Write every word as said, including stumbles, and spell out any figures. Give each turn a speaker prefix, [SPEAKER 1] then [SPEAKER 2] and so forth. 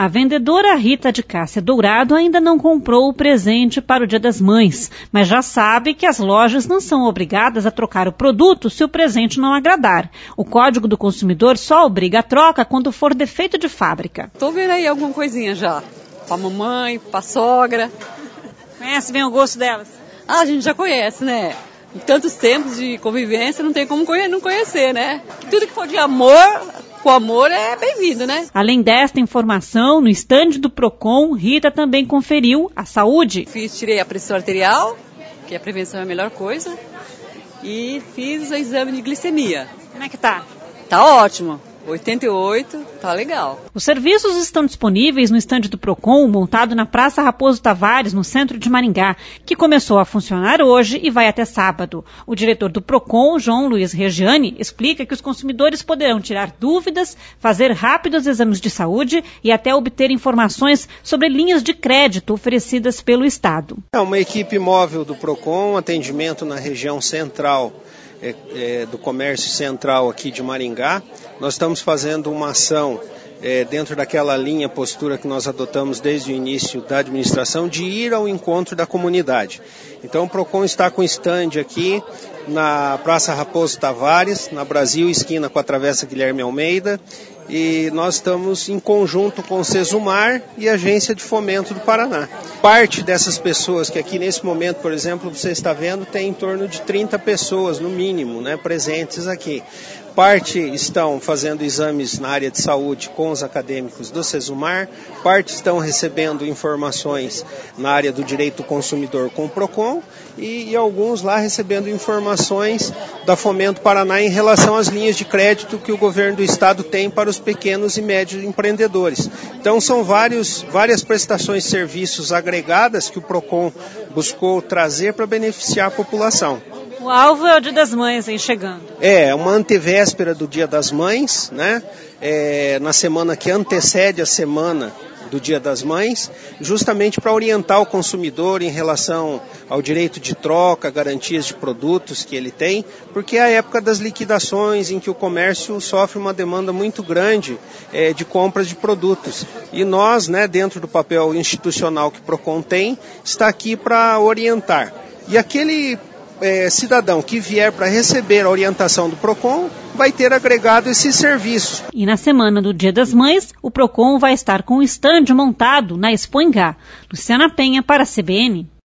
[SPEAKER 1] A vendedora Rita de Cássia Dourado ainda não comprou o presente para o Dia das Mães, mas já sabe que as lojas não são obrigadas a trocar o produto se o presente não agradar. O Código do Consumidor só obriga a troca quando for defeito de fábrica.
[SPEAKER 2] Tô vendo aí alguma coisinha já, pra mamãe, pra sogra.
[SPEAKER 1] Conhece bem o gosto delas?
[SPEAKER 2] Ah, a gente já conhece, né? Em tantos tempos de convivência, não tem como não conhecer, né? Tudo que for de amor, com amor, é bem-vindo, né?
[SPEAKER 1] Além desta informação, no estande do Procon, Rita também conferiu a saúde.
[SPEAKER 2] Fiz, tirei a pressão arterial, que a prevenção é a melhor coisa, e fiz o exame de glicemia.
[SPEAKER 1] Como é que tá?
[SPEAKER 2] Tá ótimo. oitenta e oito, tá legal.
[SPEAKER 1] Os serviços estão disponíveis no estande do Procon, montado na Praça Raposo Tavares, no centro de Maringá, que começou a funcionar hoje e vai até sábado. O diretor do Procon, João Luiz Regiane, explica que os consumidores poderão tirar dúvidas, fazer rápidos exames de saúde e até obter informações sobre linhas de crédito oferecidas pelo Estado.
[SPEAKER 3] É uma equipe móvel do Procon, atendimento na região central É, é, do comércio central aqui de Maringá. Nós estamos fazendo uma ação é, dentro daquela linha, postura que nós adotamos desde o início da administração, de ir ao encontro da comunidade. Então o Procon está com stand aqui na Praça Raposo Tavares, na Brasil, esquina com a Travessa Guilherme Almeida, e nós estamos em conjunto com o Sesumar e a Agência de Fomento do Paraná. Parte dessas pessoas que aqui nesse momento, por exemplo, você está vendo, tem em torno de trinta pessoas, no mínimo, né, presentes aqui. Parte estão fazendo exames na área de saúde com os acadêmicos do Sesumar, parte estão recebendo informações na área do direito do consumidor com o Procon e, e alguns lá recebendo informações da Fomento Paraná em relação às linhas de crédito que o governo do estado tem para os pequenos e médios empreendedores. Então são vários, várias prestações de serviços agregadas que o Procon buscou trazer para beneficiar a população.
[SPEAKER 1] O alvo é o Dia das Mães aí chegando.
[SPEAKER 3] É, uma antevéspera do Dia das Mães, né? É, na semana que antecede a semana do Dia das Mães, justamente para orientar o consumidor em relação ao direito de troca, garantias de produtos que ele tem, porque é a época das liquidações em que o comércio sofre uma demanda muito grande é, de compras de produtos. E nós, né, dentro do papel institucional que o Procon tem, está aqui para orientar. E aquele É, cidadão que vier para receber a orientação do Procon vai ter agregado esses serviços.
[SPEAKER 1] E na semana do Dia das Mães, o Procon vai estar com o estande montado na Expo Engá. Luciana Penha para a C B N.